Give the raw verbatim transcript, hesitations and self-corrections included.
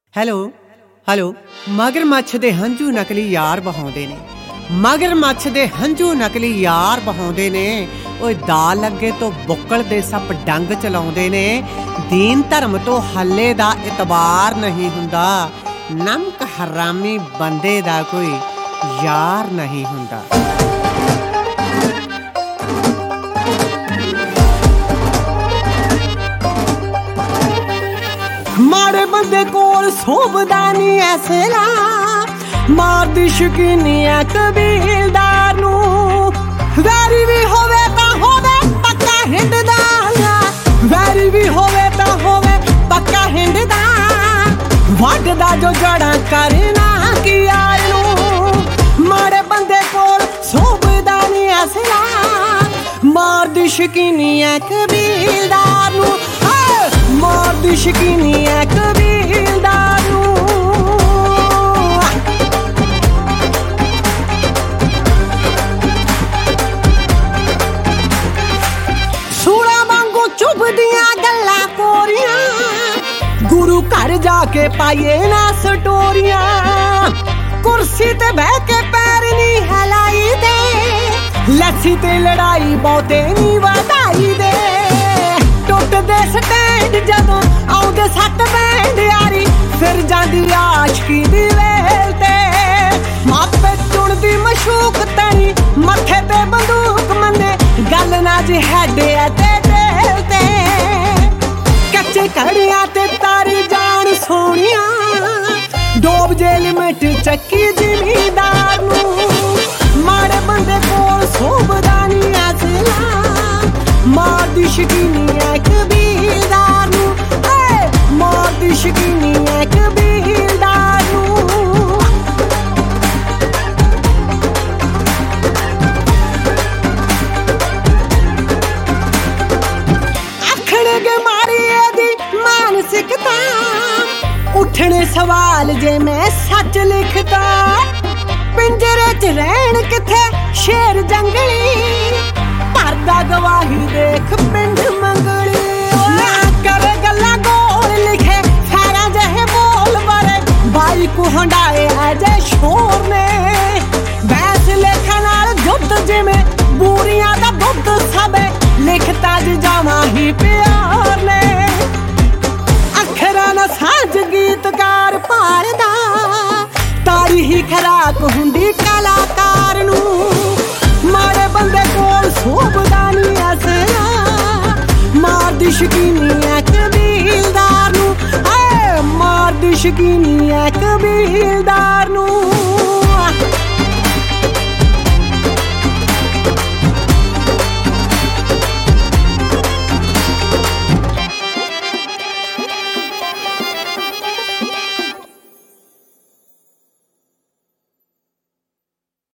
Hello hello ਮਗਰਮੱਛ ਦੇ ਹੰਝੂ ਨਕਲੀ ਯਾਰ ਬਹਾਉਂਦੇ ਨੇ। ਮਗਰਮੱਛ ਦੇ ਹੰਝੂ ਨਕਲੀ ਯਾਰ ਬਹਾਉਂਦੇ ਨੇ। ਓਏ ਦਾ ਲੱਗੇ ਤੋਂ ਬੁੱਕਲ ਦੇ ਸੱਪ ਡੰਗ ਚਲਾਉਂਦੇ ਨੇ। ਦੀਨ ਧਰਮ ਤੋਂ ਹੱਲੇ ਦਾ ਇਤਬਾਰ ਨਹੀਂ ਹੁੰਦਾ। ਨਮਕ ਹਰਾਮੀ ਬੰਦੇ ਦਾ ਕੋਈ ਯਾਰ ਨਹੀਂ ਹੁੰਦਾ। माड़े बंदे कोल सोभदा नी ऐसला मारदी शकीनी है कबीलदार नू। वैरी भी होवे तां होवे पक्का हिंडदा, वैरी भी होवे तां होवे पक्का हिंडदा। वड्डदा जो जड़ा करना की यार नू। माड़े बंदे कोल सोभदा नी ऐसला मारदी शकीनी है कबीलदार नू। मारदी शकीनी है कबीलदार नू। सूला वांगू चुभदियां गल्लां कोरियां गुरु घर जाके पाइए ना स्टोरियां। कुर्सी ते बह के पैर नी हिलाई दे, लस्सी ते लड़ाई बहुते नी वधाई दे। टुटदे स्टैंड जदों आउंदे सट बैंड यारी फिर जांदी आशकी दी वेल ते। मापे चुणदी मशूक तनी मत्थे ते बंदूक मन्ने गल ना जी हैडे ते दिल ते। कच्चे घड़ियां ते तारी जान सोनिया डोब जे लिमिट चक्की जिमीदार नू। माड़े बंदे कोल सोभदा नी ऐसला मारदी शकीनी है कबीलदार नू। मारदी शकीनी है कबीलदार नू। आखणगे मारी दी मानसिकता उठने सवाल जे मैं सच लिखता। पिंजरे च रहन किथे शेर जंगली भरदा गवाही देख पिंड मंगली। ना करे गल्ला गोल लिखे खैरा जहे बोल बरे बाई को हंडाए अजे शोर ने। बैस लेखा नाल जुद्ध जिमें बूरियां दा दुद्ध सबे लिखता ज जावा ही प्यार ने। अखरा ना साज गीतकार पालदा तारी ही खराक हुंदी कलाकार नू। माड़े बंदे कोल सोभदा नी ऐसला मारदी शकीनी है कबीलदार नू। मारदी शकीनी है कबीलदार नू।